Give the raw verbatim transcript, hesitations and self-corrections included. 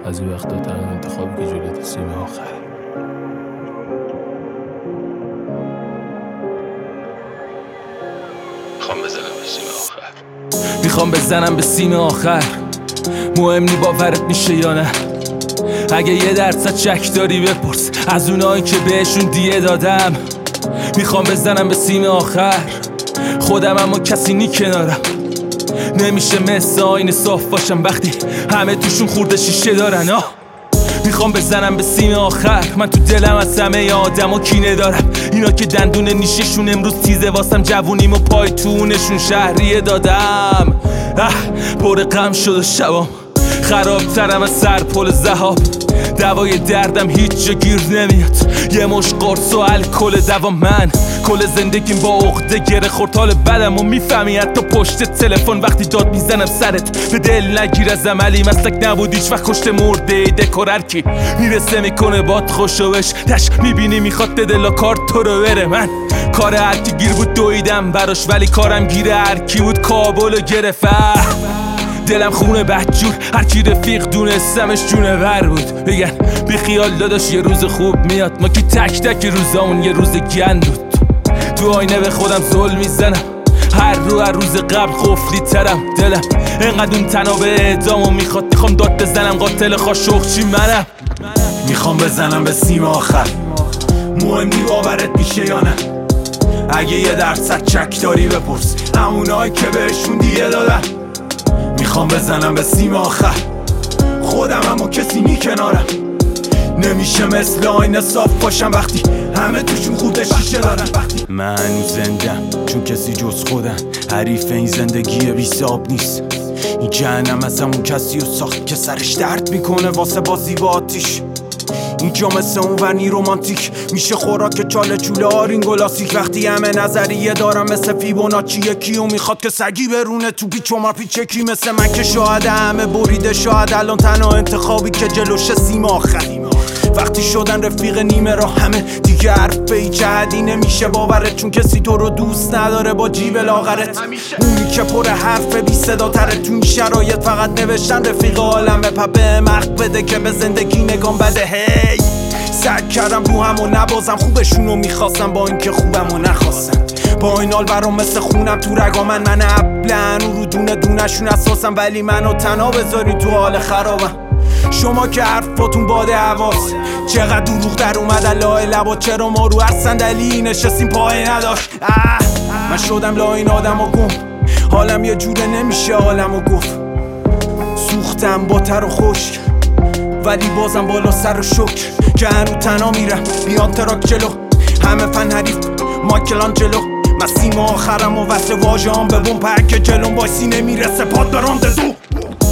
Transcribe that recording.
بعضی وقتا تنها انتخابی که جلوی سیم آخره. میخوام بزنم به سیم آخر میخوام بزنم به سیم آخر مهم نی باورت میشه یا نه. اگه یه درصد شک داری بپرس از اونایی که بهشون دیه دادم. میخوام بزنم به سیم آخر خودم اما کسی نی کنارم. نمیشه مثل آینه صاف باشم وقتی همه توشون خورده شیشه دارن. آه میخوام بزنم به سیم آخر. من تو دلم از همه آدم و کینه دارم. اینا که دندون نیششون امروز تیزه واسم جوونیم و پای تونشون شهریه دادم. اه پر غم شد و شبام خرابترم از سر پل ذهاب. دوای دردم هیچ جا گیر نمیاد. یه مش قرص و الکل دوا. من کل زندگیم با عقده گره خورد. حال بدم و میفهمی حتی پشت تلفن وقتی داد میزنم سرت به دل نگیر از عملی مسلک نبود هیچ وقت کشته مرده دکور هر کی میرسه میکنه باد خوشوش تش میبینی میخواد دلا کار تو رو بره. من کار هر کی گیر بود دویدم براش ولی کارم گیره هر کی بود کابلو گرفت. دلم خونه بدجور هر کی رفیق دونستمش جونه ور بود. بگن بی خیال داداش یه روز خوب میاد. ما که تک تک روزامون یه روز گند بود. تو آینه به خودم ظلم میزنم هر رو هر روز قبل خفلی ترم. دلم انقدر اون تناب اعدامو میخواد. میخوام داد بزنم قاتل خاشخچی منم. میخوام بزنم به سیم آخر مهم نی باورت میشه یا نه. اگه یه درصد چک داری بپرس همونایی که بهشون دیگه دادن. میخوام بزنم به سیم آخر خودم اما کسی نی کنارم. نمیشه مثل آینه صاف باشم وقتی همه توشون خود شیشه دارن. من هنوز زندم چون کسی جز خودم حریف این زندگی بی حساب نیست. این جهنم از همون کسی رو ساخت که سرش درد میکنه واسه بازی با آتیش. اینجا مثل اون ورنی رومانتیک میشه خوراک چاله چوله آرین گلاسیک. وقتی همه نظریه دارم مثل فیبوناچی یکیو میخواد که سگی برونه تو پیچ و ما پیچ. یکی مثل من که شاید همه بریده شاید الان تنها انتخابی که جلوش سیم آخر. وقتی شدن رفیق نیمه را همه دیگه حرف به هیچ حدی نمیشه باورت چون کسی تو رو دوست نداره با جیب لاغرت. اونی که پر حرف بی صدا تره تو این شرایط فقط نوشتن رفیق عالم به پبه مخت بده که به زندگی نگام بده. هی سعی کردم رو همو نبازم خوبشونو میخواستم با اینکه خوبمو نخواستم. با این حال برام مثل خونم تو رگا من من ابلن رو دونه دونشون اساسم ولی منو تنها بذاری تو حال خرابم. شما که حرفاتون باد حواس چقدر دروغ در اومد لای لبا. چرا ما رو هر صندلی نشستیم پای نداشت. من شدم لای این آدم و گم حالم یه جوره نمیشه حالمو گفت. سوختم با تر و خشک ولی بازم بالا سر و شکر که هنو تنها میرم بیان تراک جلو. همه فن حریف مایکلان جلو. من سیم آخرم و وصل واژه‌ام به بوم پک جلوم وایسی نمیرسه پاد برام دو.